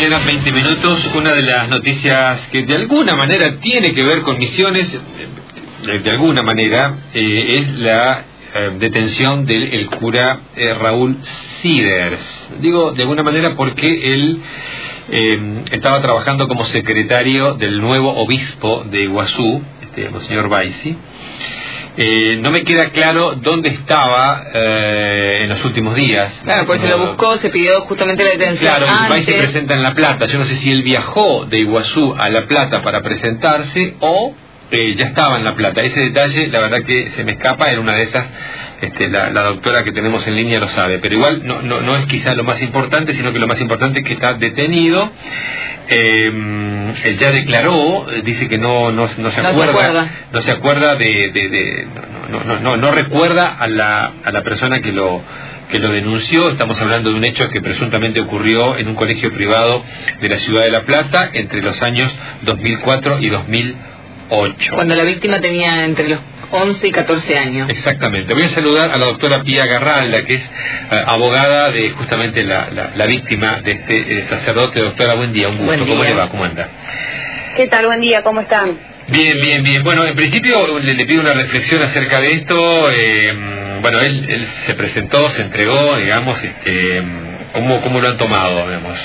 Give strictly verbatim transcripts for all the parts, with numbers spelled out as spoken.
mañana, veinte minutos. Una de las noticias que de alguna manera tiene que ver con Misiones, de, de alguna manera, eh, es la eh, detención del el cura eh, Raúl Siders. Digo de alguna manera porque él eh, estaba trabajando como secretario del nuevo obispo de Iguazú, este, Monseñor Baisi. Eh, no me queda claro dónde estaba eh, en los últimos días. Claro, pues se lo buscó, se pidió justamente la detención. Claro, antes. el país se presenta en La Plata. Yo no sé si él viajó de Iguazú a La Plata para presentarse o eh, ya estaba en La Plata. Ese detalle, la verdad que se me escapa. En una de esas, este, la, la doctora que tenemos en línea lo sabe. Pero igual no, no, no es quizá lo más importante, sino que lo más importante es que está detenido. Eh, él ya declaró, dice que no no, no se acuerda, no se acuerda, no se acuerda de, de, de no, no, no, no recuerda a la a la persona que lo que lo denunció. Estamos hablando de un hecho que presuntamente ocurrió en un colegio privado de la ciudad de La Plata entre los años dos mil cuatro y dos mil ocho. Cuando la víctima tenía entre los once y catorce años. Exactamente. Voy a saludar a la doctora Pía Garralda, que es eh, abogada de justamente la, la, la víctima de este eh, sacerdote. Doctora, buen día, un gusto. ¿Cómo le va? ¿Cómo anda? ¿Qué tal? Buen día, ¿cómo están? Bien, bien, bien. Bueno, en principio le, le pido una reflexión acerca de esto. Eh, bueno, él, él se presentó, se entregó, digamos, este, ¿cómo, cómo lo han tomado, digamos?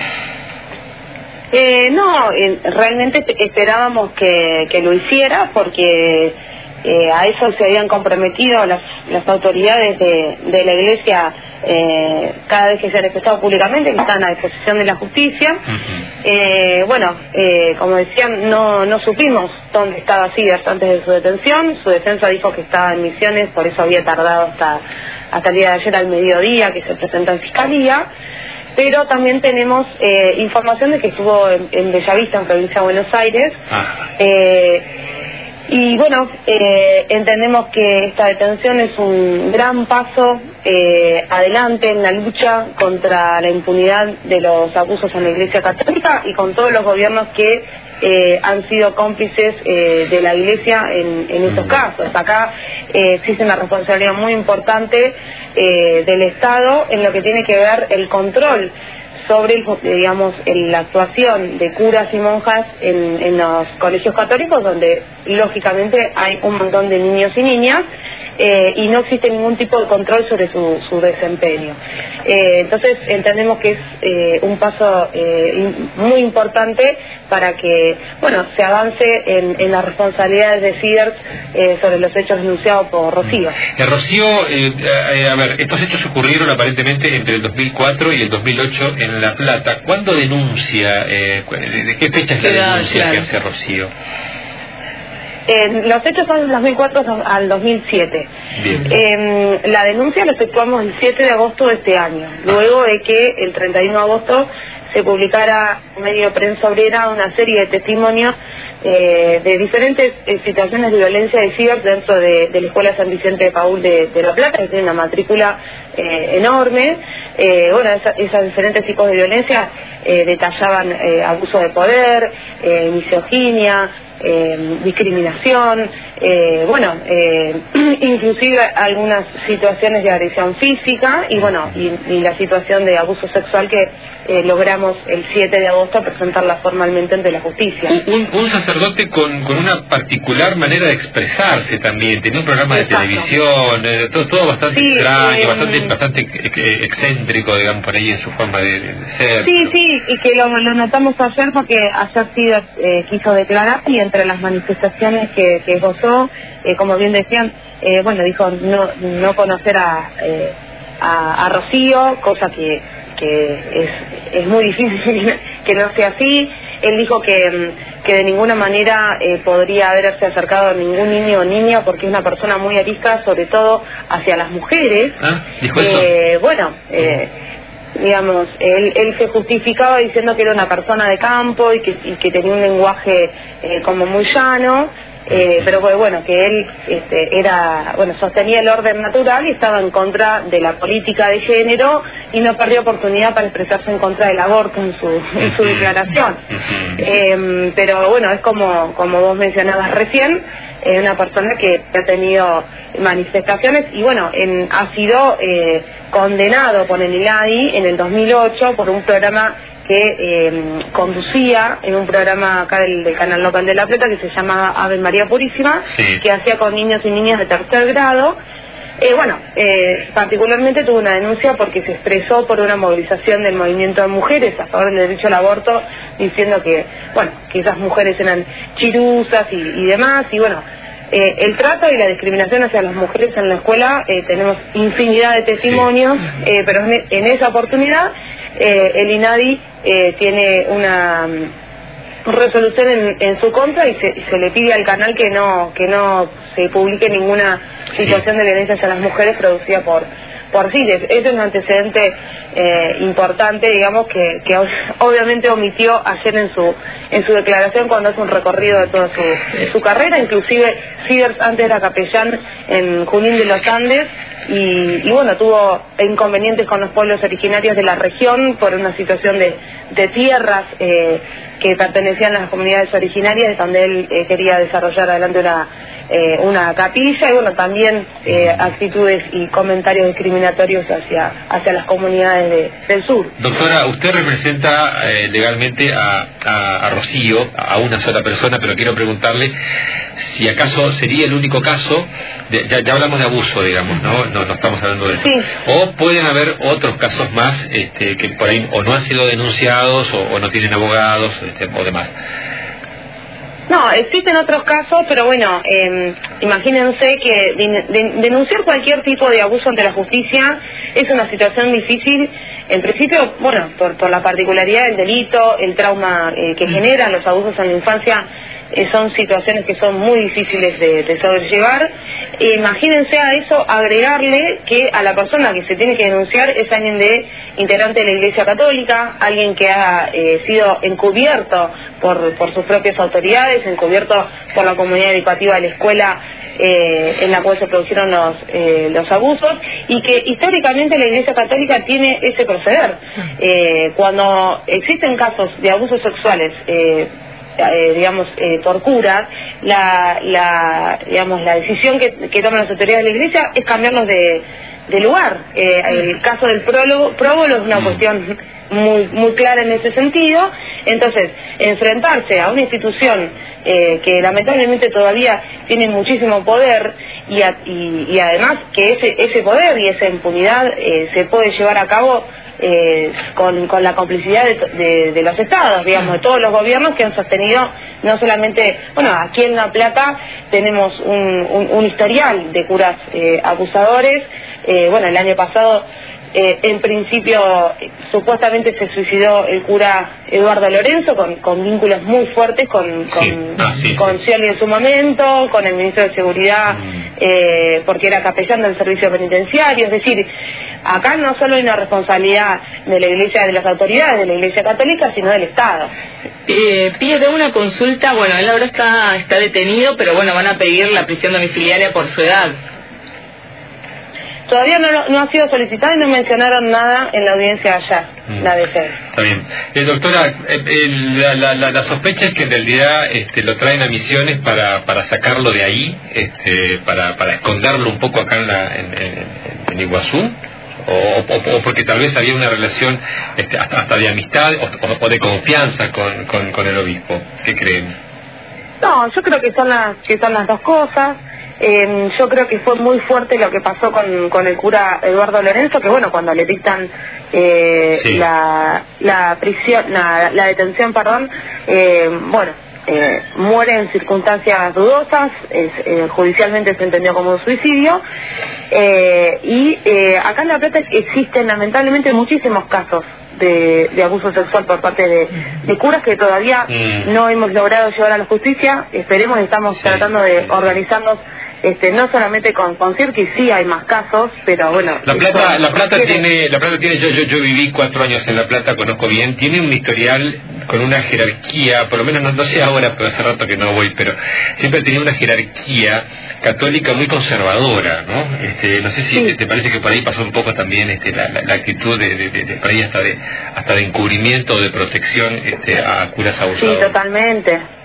Eh, no, eh, realmente esperábamos que, que lo hiciera porque eh, a eso se habían comprometido las, las autoridades de, de la Iglesia eh, cada vez que se ha manifestado públicamente, que están a disposición de la justicia. Uh-huh. eh, bueno, eh, como decían, no, no supimos dónde estaba Siders antes de su detención. Su defensa dijo que estaba en Misiones, por eso había tardado hasta, hasta el día de ayer al mediodía que se presentó en Fiscalía. Pero también tenemos eh, información de que estuvo en, en Bellavista, en provincia de Buenos Aires. Ah. Eh, y bueno, eh, entendemos que esta detención es un gran paso eh, adelante en la lucha contra la impunidad de los abusos en la Iglesia Católica y con todos los gobiernos que eh, han sido cómplices eh, de la Iglesia en, en estos casos. Acá eh, existe una responsabilidad muy importante eh, del Estado en lo que tiene que ver el control sobre, el, digamos, la actuación de curas y monjas en, en los colegios católicos, donde lógicamente hay un montón de niños y niñas eh, y no existe ningún tipo de control sobre su, su desempeño. Eh, entonces entendemos que es eh, un paso eh, muy importante para que, bueno, se avance en, en las responsabilidades de Siders eh, sobre los hechos denunciados por Rocío. Eh, Rocío, eh, eh, a ver, estos hechos ocurrieron aparentemente entre el dos mil cuatro y el dos mil ocho en La Plata. ¿Cuándo denuncia? Eh, ¿De qué fecha es la claro, denuncia claro. que hace Rocío? Eh, los hechos son del dos mil cuatro al dos mil siete. Eh, la denuncia la efectuamos el siete de agosto de este año, luego de que el treinta y uno de agosto se publicara en medio de Prensa Obrera una serie de testimonios eh, de diferentes eh, situaciones de violencia de Siders dentro de, de la Escuela San Vicente de Paúl de, de La Plata, que tiene una matrícula eh, enorme. Eh, bueno, esa, esos diferentes tipos de violencia eh, detallaban eh, abuso de poder, eh, misoginia, eh, discriminación, eh, bueno, eh, inclusive algunas situaciones de agresión física y bueno, y, y la situación de abuso sexual que eh, logramos el siete de agosto presentarla formalmente ante la justicia. Un, un sacerdote con, con una particular manera de expresarse también, tenía un programa de Exacto. televisión, eh, todo, todo bastante sí, extraño, eh, bastante, bastante excéntrico, digamos, por ahí en su forma de, de ser. Sí, sí, y que lo, lo notamos ayer porque ayer Siders eh, quiso declarar y entre las manifestaciones que, que gozó, eh, como bien decían, eh, bueno, dijo no no conocer a, eh, a, a Rocío, cosa que, que es, es muy difícil que no sea así. Él dijo que, que de ninguna manera eh, podría haberse acercado a ningún niño o niña porque es una persona muy arisca, sobre todo hacia las mujeres. ¿Ah? ¿Dijo eh, eso? Bueno, eh, digamos, él, él se justificaba diciendo que era una persona de campo y que, y que tenía un lenguaje eh, como muy llano, eh, pero bueno, que él este, era, bueno, sostenía el orden natural y estaba en contra de la política de género y no perdió oportunidad para expresarse en contra del aborto en su, en su declaración. Eh, pero bueno, es como, como vos mencionabas recién, eh, una persona que ha tenido manifestaciones y bueno, en, ha sido eh, condenado por el ILADI en el dos mil ocho por un programa que eh, conducía en un programa acá del, del canal local de La Plata que se llamaba Ave María Purísima, sí. que hacía con niños y niñas de tercer grado. Eh, bueno, eh, particularmente tuvo una denuncia porque se expresó por una movilización del movimiento de mujeres a favor del derecho al aborto, diciendo que, bueno, que esas mujeres eran chiruzas y, y demás, y bueno, eh, el trato y la discriminación hacia las mujeres en la escuela, eh, tenemos infinidad de testimonios, sí. eh, pero en, en esa oportunidad eh, el INADI eh, tiene una resolución en, en su contra y se, se le pide al canal que no que no se publique ninguna situación de violencia hacia las mujeres producida por por CITES. Este es un antecedente eh, importante, digamos, que, que obviamente omitió ayer en su en su declaración cuando hace un recorrido de toda su, su carrera. Inclusive Siders antes era capellán en Junín de los Andes y, y bueno, tuvo inconvenientes con los pueblos originarios de la región por una situación de, de tierras eh, que pertenecían a las comunidades originarias, donde él eh, quería desarrollar adelante una eh, una capilla, y bueno, también eh, actitudes y comentarios discriminatorios hacia hacia las comunidades de, del sur. Doctora, usted representa eh, legalmente a, a, a Rocío, a una sola persona, pero quiero preguntarle si acaso sería el único caso, de, ya, ya hablamos de abuso, digamos, ¿no? No, no estamos hablando de eso. Sí. O pueden haber otros casos más este, que por ahí o no han sido denunciados o, o no tienen abogados este, o demás. No, existen otros casos, pero bueno, eh, imagínense que de, de, denunciar cualquier tipo de abuso ante la justicia es una situación difícil, en principio, bueno, por, por la particularidad del delito, el trauma eh, que generan los abusos en la infancia, eh, son situaciones que son muy difíciles de, de sobrellevar. E imagínense a eso agregarle que a la persona que se tiene que denunciar es alguien de integrante de la Iglesia Católica, alguien que ha eh, sido encubierto por, por sus propias autoridades, encubierto por la comunidad educativa de la escuela eh, en la cual se produjeron los, eh, los abusos, y que históricamente la Iglesia Católica tiene ese proceder. Eh, cuando existen casos de abusos sexuales, eh, Eh, digamos, eh, por curas, la, la, digamos, la decisión que, que toman las autoridades de la Iglesia es cambiarlos de, de lugar. Eh, el caso del prólogo, próbolo es una cuestión muy, muy clara en ese sentido. Entonces, enfrentarse a una institución eh, que lamentablemente todavía tiene muchísimo poder y, a, y, y además que ese, ese poder y esa impunidad eh, se puede llevar a cabo Eh, con, con la complicidad de, de, de los estados, digamos, de todos los gobiernos que han sostenido no solamente, bueno, aquí en La Plata tenemos un, un, un historial de curas eh, abusadores. Eh, bueno, el año pasado eh, en principio eh, supuestamente se suicidó el cura Eduardo Lorenzo con, con vínculos muy fuertes con con, sí. Ah, sí, con sí. Scioli en su momento, con el ministro de Seguridad, mm. eh, porque era capellán del servicio penitenciario. Es decir, acá no solo hay una responsabilidad de la Iglesia, de las autoridades de la Iglesia Católica, sino del Estado. Eh, pide una consulta. Bueno, él ahora está está detenido, pero bueno, van a pedir la prisión domiciliaria por su edad. Todavía no, no ha sido solicitado y no mencionaron nada en la audiencia allá, mm. la D C. Está bien. Eh, doctora, eh, eh, la, la, la, la sospecha es que en realidad este, lo traen a Misiones para, para sacarlo de ahí, este, para, para esconderlo un poco acá en, la, en, en, en Iguazú. O, o, o porque tal vez había una relación este, hasta, hasta de amistad o, o, o de confianza con, con, con el obispo. ¿Qué creen? No, yo creo que son las que son las dos cosas. Eh, yo creo que fue muy fuerte lo que pasó con, con el cura Eduardo Lorenzo, que bueno, cuando le dictan eh, sí. la, la prisión, la, la detención, perdón, eh, bueno, Eh, muere en circunstancias dudosas, es, eh, judicialmente se entendió como un suicidio, eh, y eh, acá en La Plata existen lamentablemente muchísimos casos de, de abuso sexual por parte de, de curas que todavía mm. no hemos logrado llevar a la justicia. Esperemos, estamos sí, tratando de sí, organizarnos Este, no solamente con, con Cirque, sí hay más casos, pero bueno. La Plata, la Plata tiene, la Plata tiene, yo, yo, yo viví cuatro años en La Plata, conozco bien, tiene un historial con una jerarquía, por lo menos no, no sé ahora, pero hace rato que no voy, pero siempre ha tenido una jerarquía católica muy conservadora, ¿no? Este, no sé si sí. te, te parece que por ahí pasó un poco también este, la, la, la actitud de, de, de, de por ahí hasta de, hasta de encubrimiento o de protección este, a curas abusadores. Sí, totalmente.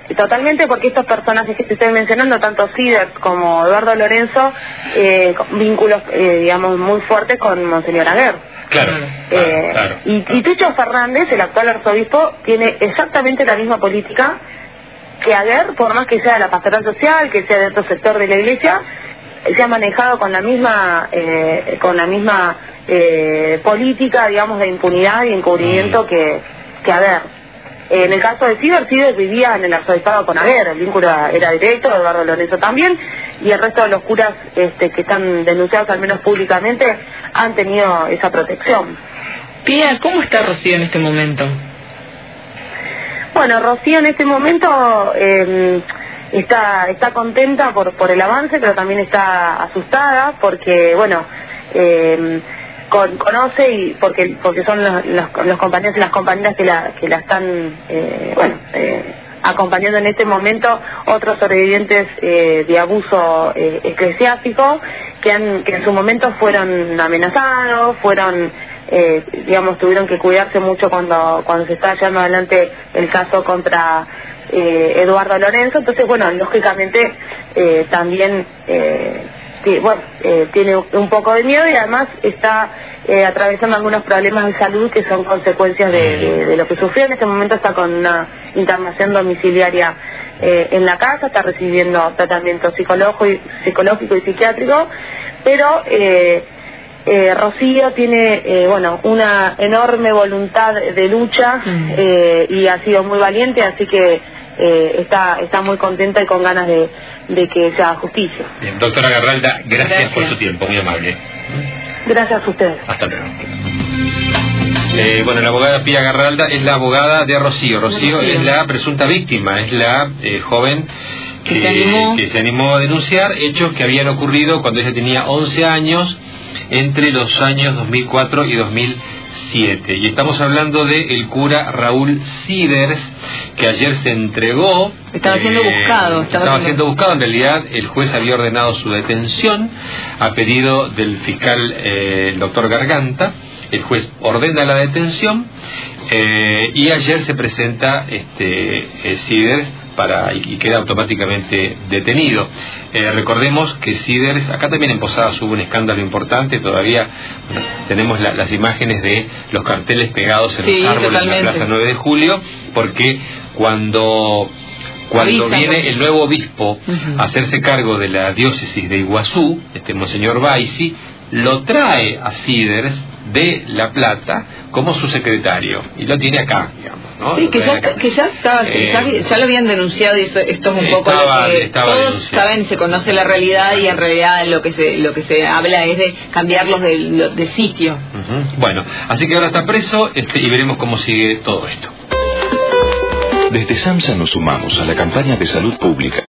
totalmente, porque estos personajes que te estoy mencionando, tanto Siders como Eduardo Lorenzo, eh, vínculos, eh, digamos, muy fuertes con Monseñor Aguer. Claro, eh, claro, claro. Y, y Tucho Fernández, el actual arzobispo, tiene exactamente la misma política que Aguer, por más que sea de la pastoral social, que sea de otro sector de la iglesia, se ha manejado con la misma eh, con la misma eh, política, digamos, de impunidad y encubrimiento mm. que, que Aguer. En el caso de Siders, Siders vivía en el arzobispado con Aguer, el vínculo era directo, Eduardo Lorenzo también, y el resto de los curas este, que están denunciados, al menos públicamente, han tenido esa protección. Pía, ¿cómo está Rocío en este momento? Bueno, Rocío en este momento eh, está está contenta por por el avance, pero también está asustada porque, bueno, eh, con, conoce y porque porque son los, los, los compañeros y las compañeras que la que la están, eh, bueno, eh, acompañando en este momento, otros sobrevivientes eh, de abuso eh, eclesiástico que han que en su momento fueron amenazados, fueron Eh, digamos, tuvieron que cuidarse mucho cuando cuando se estaba llevando adelante el caso contra eh, Eduardo Lorenzo. Entonces, bueno, lógicamente eh, también eh, que, bueno, eh, tiene un poco de miedo y además está eh, atravesando algunos problemas de salud que son consecuencias de, de, de lo que sufrió. En este momento está con una internación domiciliaria eh, en la casa, está recibiendo tratamiento psicológico y, psicológico y psiquiátrico, pero eh, Eh, Rocío tiene, eh, bueno, una enorme voluntad de lucha eh, y ha sido muy valiente, así que eh, está está muy contenta y con ganas de, de que se haga justicia. Bien, doctora Garralda, gracias, gracias por su tiempo, muy amable. Gracias a ustedes. Hasta luego. Eh, bueno, la abogada Pía Garralda es la abogada de Rocío. Rocío es la presunta víctima, es la eh, joven que, que, se animó. que se animó a denunciar hechos que habían ocurrido cuando ella tenía once años, entre los años dos mil cuatro y dos mil siete. Y estamos hablando del cura Raúl Siders, que ayer se entregó. Estaba siendo eh, buscado. Estaba, estaba siendo buscado. En realidad, el juez había ordenado su detención a pedido del fiscal, eh, el doctor Garganta. El juez ordena la detención eh, y ayer se presenta este eh, Siders para y, y queda automáticamente detenido. Eh, recordemos que Siders, acá también en Posadas hubo un escándalo importante, todavía bueno, tenemos la, las imágenes de los carteles pegados en sí, los árboles totalmente. En la Plaza nueve de Julio, porque cuando cuando Avisa, viene el nuevo obispo uh-huh. a hacerse cargo de la diócesis de Iguazú, este Monseñor Baisi, lo trae a Siders de La Plata como su secretario y lo tiene acá, digamos, ¿no? Sí, que ya, que ya estaba, eh, ya, ya lo habían denunciado y eso, esto es un poco estaba, lo que todos denunciado. Saben, se conoce la realidad y en realidad lo que se lo que se habla es de cambiarlos de, de sitio. Uh-huh. Bueno, así que ahora está preso este, y veremos cómo sigue todo esto. Desde SAMSA nos sumamos a la campaña de salud pública